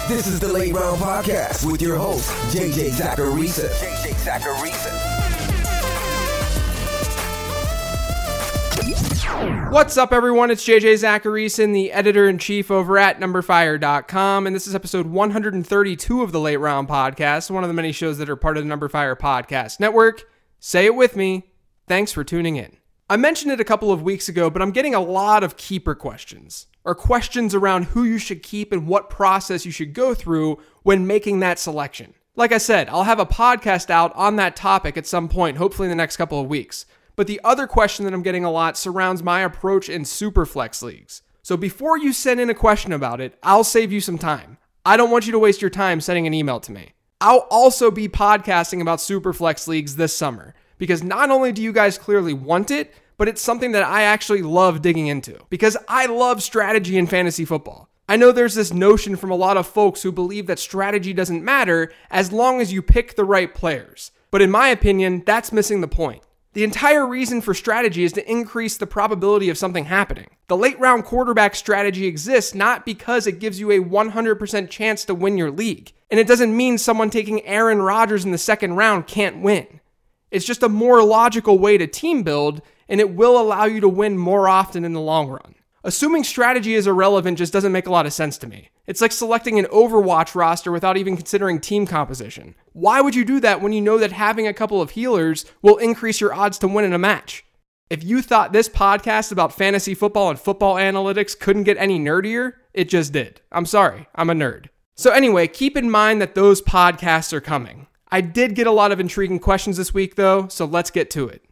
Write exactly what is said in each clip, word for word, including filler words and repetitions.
This is the Late Round Podcast with your host, J J Zachariason. J J Zachariason. What's up, everyone? It's J J Zachariason, the editor-in-chief over at number fire dot com, and this is episode one hundred thirty-two of the Late Round Podcast, one of the many shows that are part of the Number Fire Podcast Network. Say it with me. Thanks for tuning in. I mentioned it a couple of weeks ago, but I'm getting a lot of keeper questions, or questions around who you should keep and what process you should go through when making that selection. Like I said, I'll have a podcast out on that topic at some point, hopefully in the next couple of weeks. But the other question that I'm getting a lot surrounds my approach in Superflex leagues. So before you send in a question about it, I'll save you some time. I don't want you to waste your time sending an email to me. I'll also be podcasting about Superflex leagues this summer, because not only do you guys clearly want it, but it's something that I actually love digging into, because I love strategy in fantasy football. I know there's this notion from a lot of folks who believe that strategy doesn't matter as long as you pick the right players. But in my opinion, that's missing the point. The entire reason for strategy is to increase the probability of something happening. The late round quarterback strategy exists not because it gives you a one hundred percent chance to win your league. And it doesn't mean someone taking Aaron Rodgers in the second round can't win. It's just a more logical way to team build, and it will allow you to win more often in the long run. Assuming strategy is irrelevant just doesn't make a lot of sense to me. It's like selecting an Overwatch roster without even considering team composition. Why would you do that when you know that having a couple of healers will increase your odds to win in a match? If you thought this podcast about fantasy football and football analytics couldn't get any nerdier, it just did. I'm sorry, I'm a nerd. So anyway, keep in mind that those podcasts are coming. I did get a lot of intriguing questions this week though, so let's get to it.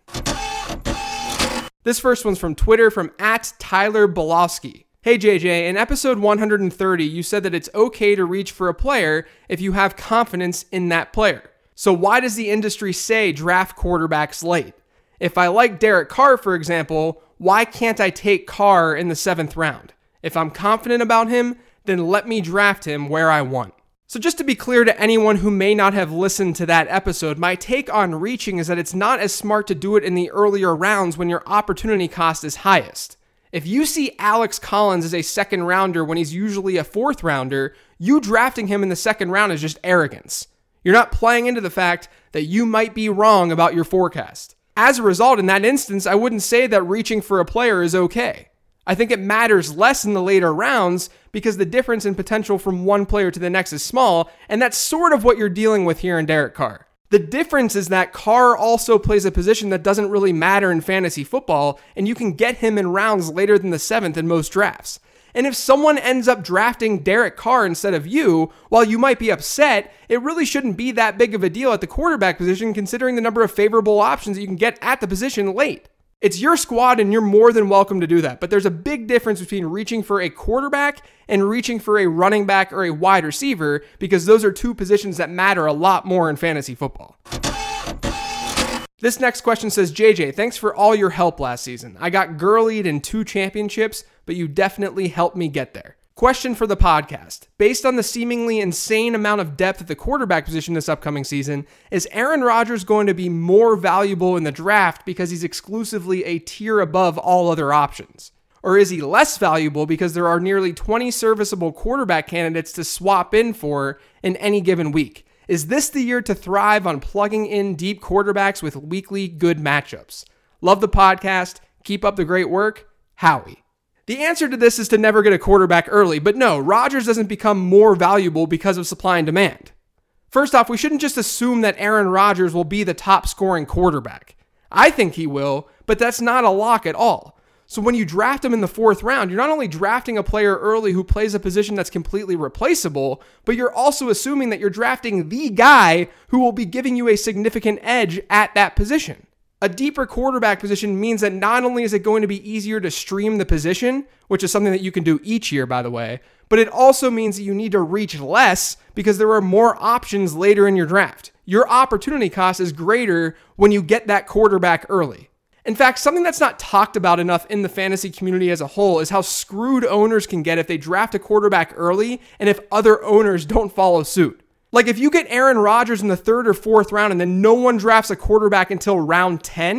This first one's from Twitter from at Tyler Bolowski. Hey J J, in episode one hundred thirty, you said that it's okay to reach for a player if you have confidence in that player. So why does the industry say draft quarterbacks late? If I like Derek Carr, for example, why can't I take Carr in the seventh round? If I'm confident about him, then let me draft him where I want. So just to be clear to anyone who may not have listened to that episode, my take on reaching is that it's not as smart to do it in the earlier rounds when your opportunity cost is highest. If you see Alex Collins as a second rounder when he's usually a fourth rounder, you drafting him in the second round is just arrogance. You're not playing into the fact that you might be wrong about your forecast. As a result, in that instance, I wouldn't say that reaching for a player is okay. I think it matters less in the later rounds because the difference in potential from one player to the next is small, and that's sort of what you're dealing with here in Derek Carr. The difference is that Carr also plays a position that doesn't really matter in fantasy football, and you can get him in rounds later than the seventh in most drafts. And if someone ends up drafting Derek Carr instead of you, while you might be upset, it really shouldn't be that big of a deal at the quarterback position considering the number of favorable options that you can get at the position late. It's your squad and you're more than welcome to do that, but there's a big difference between reaching for a quarterback and reaching for a running back or a wide receiver because those are two positions that matter a lot more in fantasy football. This next question says, J J, thanks for all your help last season. I got Gurley'd in two championships, but you definitely helped me get there. Question for the podcast. Based on the seemingly insane amount of depth at the quarterback position this upcoming season, is Aaron Rodgers going to be more valuable in the draft because he's exclusively a tier above all other options? Or is he less valuable because there are nearly twenty serviceable quarterback candidates to swap in for in any given week? Is this the year to thrive on plugging in deep quarterbacks with weekly good matchups? Love the podcast. Keep up the great work. Howie. The answer to this is to never get a quarterback early, but no, Rodgers doesn't become more valuable because of supply and demand. First off, we shouldn't just assume that Aaron Rodgers will be the top scoring quarterback. I think he will, but that's not a lock at all. So when you draft him in the fourth round, you're not only drafting a player early who plays a position that's completely replaceable, but you're also assuming that you're drafting the guy who will be giving you a significant edge at that position. A deeper quarterback position means that not only is it going to be easier to stream the position, which is something that you can do each year, by the way, but it also means that you need to reach less because there are more options later in your draft. Your opportunity cost is greater when you get that quarterback early. In fact, something that's not talked about enough in the fantasy community as a whole is how screwed owners can get if they draft a quarterback early and if other owners don't follow suit. Like if you get Aaron Rodgers in the third or fourth round and then no one drafts a quarterback until round ten,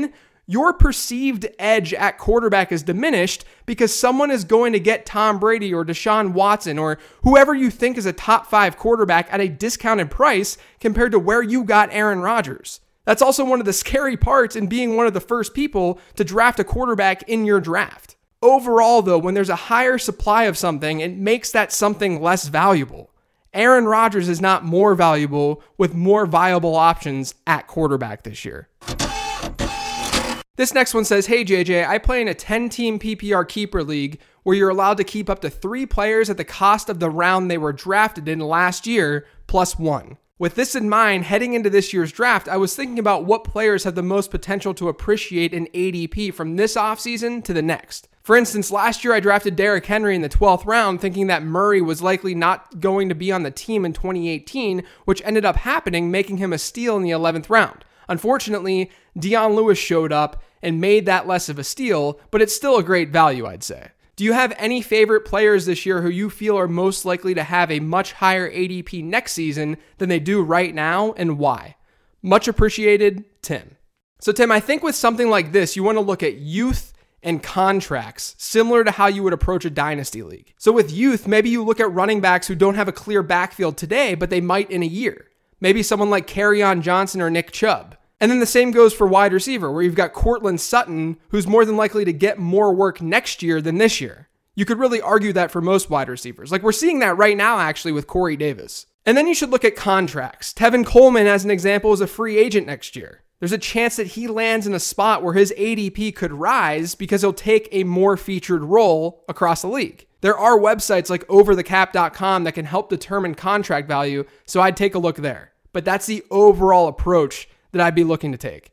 your perceived edge at quarterback is diminished because someone is going to get Tom Brady or Deshaun Watson or whoever you think is a top five quarterback at a discounted price compared to where you got Aaron Rodgers. That's also one of the scary parts in being one of the first people to draft a quarterback in your draft. Overall, though, when there's a higher supply of something, it makes that something less valuable. Aaron Rodgers is not more valuable with more viable options at quarterback this year. This next one says, hey J J, I play in a ten-team P P R keeper league where you're allowed to keep up to three players at the cost of the round they were drafted in last year, plus one. With this in mind, heading into this year's draft, I was thinking about what players have the most potential to appreciate in A D P from this offseason to the next. For instance, last year I drafted Derrick Henry in the twelfth round thinking that Murray was likely not going to be on the team in twenty eighteen, which ended up happening, making him a steal in the eleventh round. Unfortunately, Dion Lewis showed up and made that less of a steal, but it's still a great value, I'd say. Do you have any favorite players this year who you feel are most likely to have a much higher A D P next season than they do right now, and why? Much appreciated, Tim. So Tim, I think with something like this, you want to look at youth and contracts, similar to how you would approach a dynasty league. So with youth, maybe you look at running backs who don't have a clear backfield today, but they might in a year. Maybe someone like Kerryon Johnson or Nick Chubb. And then the same goes for wide receiver, where you've got Courtland Sutton, who's more than likely to get more work next year than this year. You could really argue that for most wide receivers. Like we're seeing that right now, actually, with Corey Davis. And then you should look at contracts. Tevin Coleman, as an example, is a free agent next year. There's a chance that he lands in a spot where his A D P could rise because he'll take a more featured role across the league. There are websites like over the cap dot com that can help determine contract value, so I'd take a look there. But that's the overall approach that I'd be looking to take.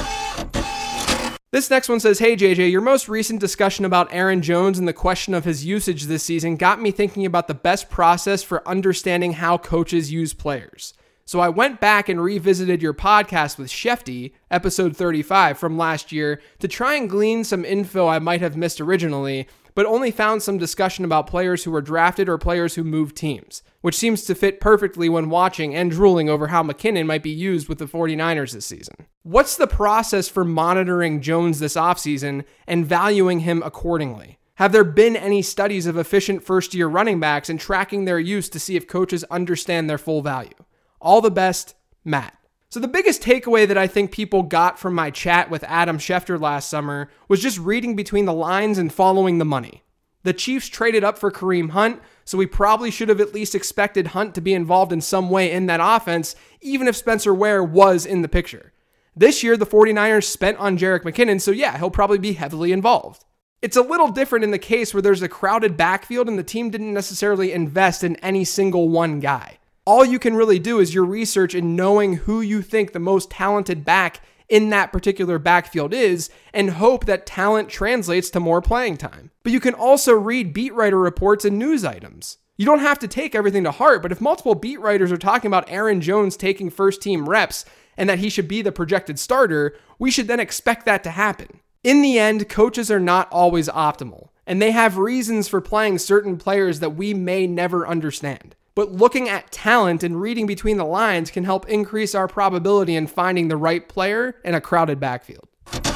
This next one says, hey J J, your most recent discussion about Aaron Jones and the question of his usage this season got me thinking about the best process for understanding how coaches use players. So I went back and revisited your podcast with Shefty, episode thirty-five from last year, to try and glean some info I might have missed originally, but only found some discussion about players who were drafted or players who moved teams, which seems to fit perfectly when watching and drooling over how McKinnon might be used with the 49ers this season. What's the process for monitoring Jones this offseason and valuing him accordingly? Have there been any studies of efficient first-year running backs and tracking their use to see if coaches understand their full value? All the best, Matt. So the biggest takeaway that I think people got from my chat with Adam Schefter last summer was just reading between the lines and following the money. The Chiefs traded up for Kareem Hunt, so we probably should have at least expected Hunt to be involved in some way in that offense, even if Spencer Ware was in the picture. This year, the 49ers spent on Jerick McKinnon, so yeah, he'll probably be heavily involved. It's a little different in the case where there's a crowded backfield and the team didn't necessarily invest in any single one guy. All you can really do is your research in knowing who you think the most talented back in that particular backfield is and hope that talent translates to more playing time. But you can also read beat writer reports and news items. You don't have to take everything to heart, but if multiple beat writers are talking about Aaron Jones taking first team reps and that he should be the projected starter, we should then expect that to happen. In the end, coaches are not always optimal, and they have reasons for playing certain players that we may never understand. But looking at talent and reading between the lines can help increase our probability in finding the right player in a crowded backfield.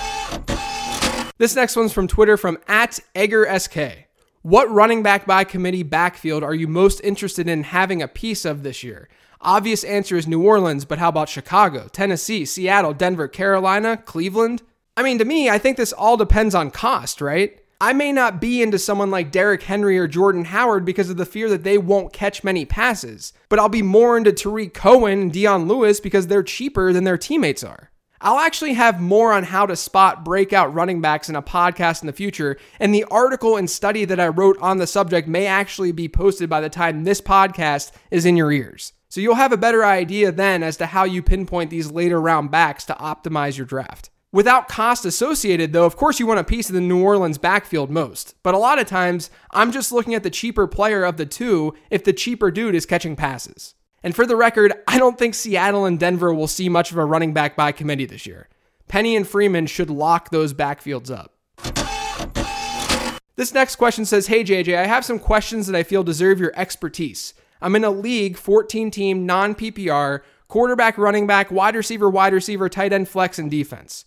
This next one's from Twitter from at EggerSK. What running back by committee backfield are you most interested in having a piece of this year? Obvious answer is New Orleans, but how about Chicago, Tennessee, Seattle, Denver, Carolina, Cleveland? I mean, to me, I think this all depends on cost, right? I may not be into someone like Derrick Henry or Jordan Howard because of the fear that they won't catch many passes, but I'll be more into Tariq Cohen and Dion Lewis because they're cheaper than their teammates are. I'll actually have more on how to spot breakout running backs in a podcast in the future, and the article and study that I wrote on the subject may actually be posted by the time this podcast is in your ears. So you'll have a better idea then as to how you pinpoint these later round backs to optimize your draft. Without cost associated, though, of course you want a piece of the New Orleans backfield most. But a lot of times, I'm just looking at the cheaper player of the two if the cheaper dude is catching passes. And for the record, I don't think Seattle and Denver will see much of a running back by committee this year. Penny and Freeman should lock those backfields up. This next question says, hey J J, I have some questions that I feel deserve your expertise. I'm in a league, fourteen team, non-P P R, quarterback, running back, wide receiver, wide receiver, tight end, flex, and defense.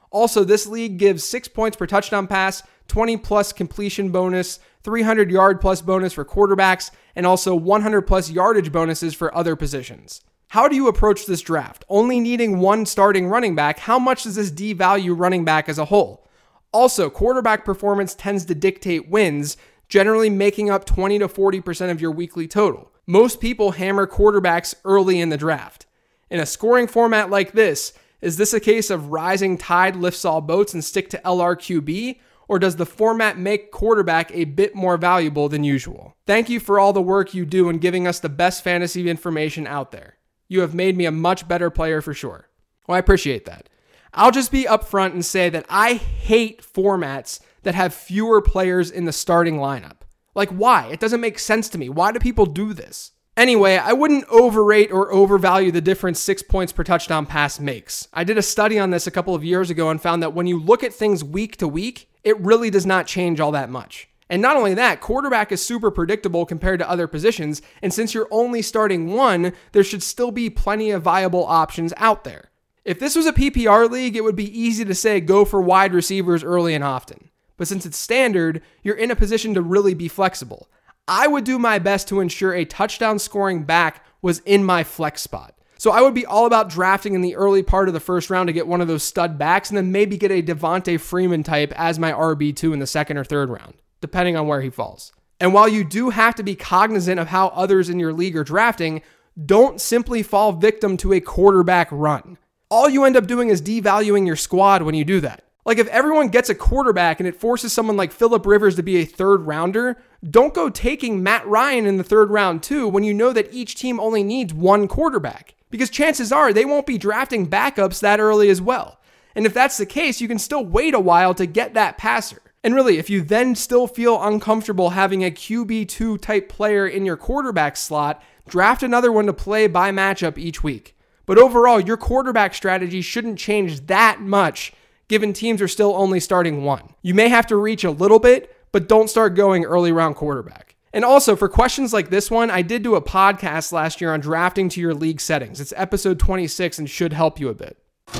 Also, this league gives six points per touchdown pass, twenty plus completion bonus, three hundred yard plus bonus for quarterbacks, and also one hundred plus yardage bonuses for other positions. How do you approach this draft? Only needing one starting running back, how much does this devalue running back as a whole? Also, quarterback performance tends to dictate wins, generally making up twenty to forty percent of your weekly total. Most people hammer quarterbacks early in the draft. In a scoring format like this, is this a case of rising tide lifts all boats and stick to L R Q B? Or does the format make quarterback a bit more valuable than usual? Thank you for all the work you do in giving us the best fantasy information out there. You have made me a much better player for sure. Well, I appreciate that. I'll just be upfront and say that I hate formats that have fewer players in the starting lineup. Like, why? It doesn't make sense to me. Why do people do this? Anyway, I wouldn't overrate or overvalue the difference six points per touchdown pass makes. I did a study on this a couple of years ago and found that when you look at things week to week, it really does not change all that much. And not only that, quarterback is super predictable compared to other positions, and since you're only starting one, there should still be plenty of viable options out there. If this was a P P R league, it would be easy to say go for wide receivers early and often. But since it's standard, you're in a position to really be flexible. I would do my best to ensure a touchdown scoring back was in my flex spot. So I would be all about drafting in the early part of the first round to get one of those stud backs and then maybe get a Devonta Freeman type as my R B two in the second or third round, depending on where he falls. And while you do have to be cognizant of how others in your league are drafting, don't simply fall victim to a quarterback run. All you end up doing is devaluing your squad when you do that. Like if everyone gets a quarterback and it forces someone like Phillip Rivers to be a third rounder, don't go taking Matt Ryan in the third round too when you know that each team only needs one quarterback. Because chances are they won't be drafting backups that early as well. And if that's the case, you can still wait a while to get that passer. And really, if you then still feel uncomfortable having a Q B two type player in your quarterback slot, draft another one to play by matchup each week. But overall, your quarterback strategy shouldn't change that much given teams are still only starting one. You may have to reach a little bit, but don't start going early round quarterback. And also, for questions like this one, I did do a podcast last year on drafting to your league settings. It's episode twenty-six and should help you a bit.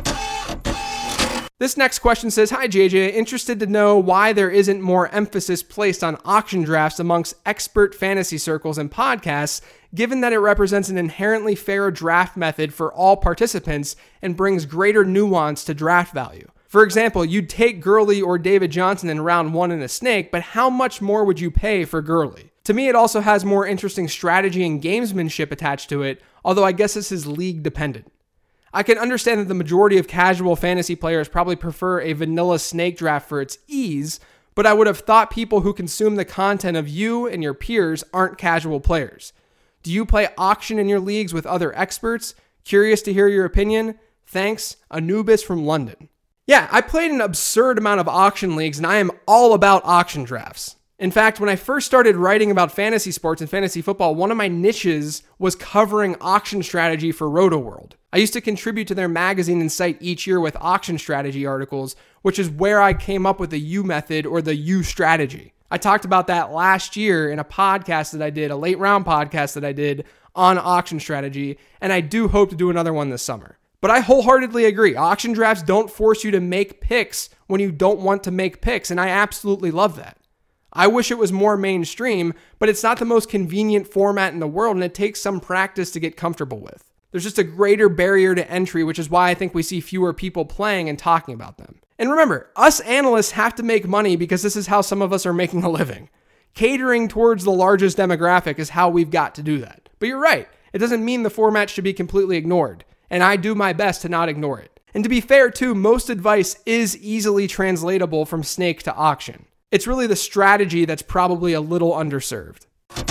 This next question says, hi J J, interested to know why there isn't more emphasis placed on auction drafts amongst expert fantasy circles and podcasts, given that it represents an inherently fair draft method for all participants and brings greater nuance to draft value. For example, you'd take Gurley or David Johnson in round one in a snake, but how much more would you pay for Gurley? To me, it also has more interesting strategy and gamesmanship attached to it, although I guess this is league dependent. I can understand that the majority of casual fantasy players probably prefer a vanilla snake draft for its ease, but I would have thought people who consume the content of you and your peers aren't casual players. Do you play auction in your leagues with other experts? Curious to hear your opinion? Thanks, Anubis from London. Yeah, I played an absurd amount of auction leagues, and I am all about auction drafts. In fact, when I first started writing about fantasy sports and fantasy football, one of my niches was covering auction strategy for RotoWorld. I used to contribute to their magazine and site each year with auction strategy articles, which is where I came up with the U method or the U strategy. I talked about that last year in a podcast that I did, a late round podcast that I did on auction strategy, and I do hope to do another one this summer. But I wholeheartedly agree. Auction drafts don't force you to make picks when you don't want to make picks, and I absolutely love that. I wish it was more mainstream, but it's not the most convenient format in the world, and it takes some practice to get comfortable with. There's just a greater barrier to entry, which is why I think we see fewer people playing and talking about them. And remember, us analysts have to make money because this is how some of us are making a living. Catering towards the largest demographic is how we've got to do that. But you're right, it doesn't mean the format should be completely ignored, and I do my best to not ignore it. And to be fair too, most advice is easily translatable from snake to auction. It's really the strategy that's probably a little underserved.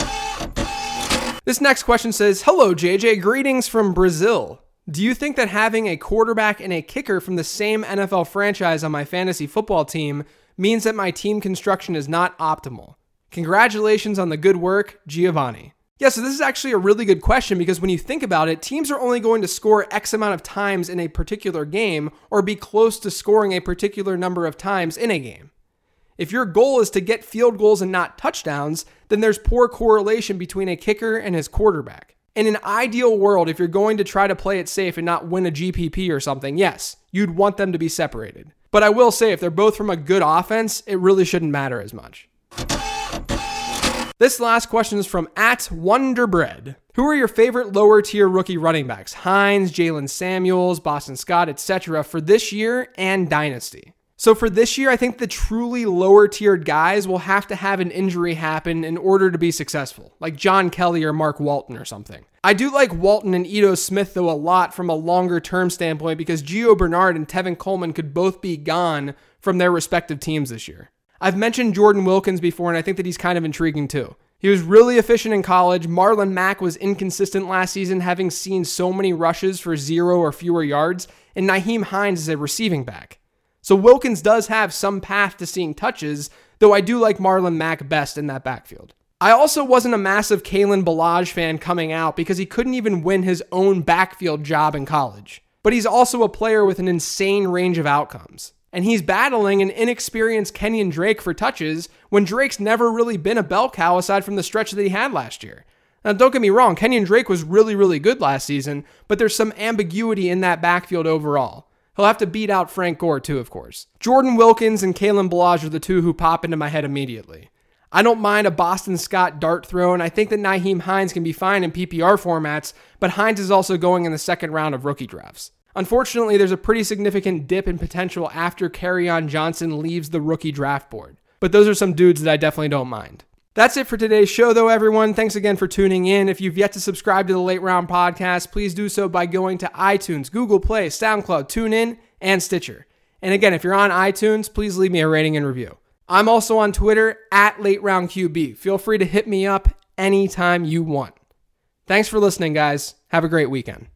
This next question says, hello J J, greetings from Brazil. Do you think that having a quarterback and a kicker from the same N F L franchise on my fantasy football team means that my team construction is not optimal? Congratulations on the good work, Giovanni. Yeah, so this is actually a really good question because when you think about it, teams are only going to score X amount of times in a particular game or be close to scoring a particular number of times in a game. If your goal is to get field goals and not touchdowns, then there's poor correlation between a kicker and his quarterback. In an ideal world, if you're going to try to play it safe and not win a G P P or something, yes, you'd want them to be separated. But I will say, if they're both from a good offense, it really shouldn't matter as much. This last question is from at Wonderbread. Who are your favorite lower tier rookie running backs? Hines, Jalen Samuels, Boston Scott, et cetera for this year and Dynasty. So for this year, I think the truly lower tiered guys will have to have an injury happen in order to be successful, like John Kelly or Mark Walton or something. I do like Walton and Ito Smith though a lot from a longer term standpoint because Gio Bernard and Tevin Coleman could both be gone from their respective teams this year. I've mentioned Jordan Wilkins before, and I think that he's kind of intriguing too. He was really efficient in college. Marlon Mack was inconsistent last season, having seen so many rushes for zero or fewer yards, and Nyheim Hines is a receiving back. So Wilkins does have some path to seeing touches, though I do like Marlon Mack best in that backfield. I also wasn't a massive Kalen Ballage fan coming out because he couldn't even win his own backfield job in college. But he's also a player with an insane range of outcomes. And he's battling an inexperienced Kenyon Drake for touches when Drake's never really been a bell cow aside from the stretch that he had last year. Now, don't get me wrong, Kenyon Drake was really, really good last season, but there's some ambiguity in that backfield overall. He'll have to beat out Frank Gore too, of course. Jordan Wilkins and Kalen Ballage are the two who pop into my head immediately. I don't mind a Boston Scott dart throw, and I think that Nyheim Hines can be fine in P P R formats, but Hines is also going in the second round of rookie drafts. Unfortunately, there's a pretty significant dip in potential after Kerryon Johnson leaves the rookie draft board. But those are some dudes that I definitely don't mind. That's it for today's show, though, everyone. Thanks again for tuning in. If you've yet to subscribe to the Late Round Podcast, please do so by going to iTunes, Google Play, SoundCloud, TuneIn, and Stitcher. And again, if you're on iTunes, please leave me a rating and review. I'm also on Twitter, at Late Round Q B. Feel free to hit me up anytime you want. Thanks for listening, guys. Have a great weekend.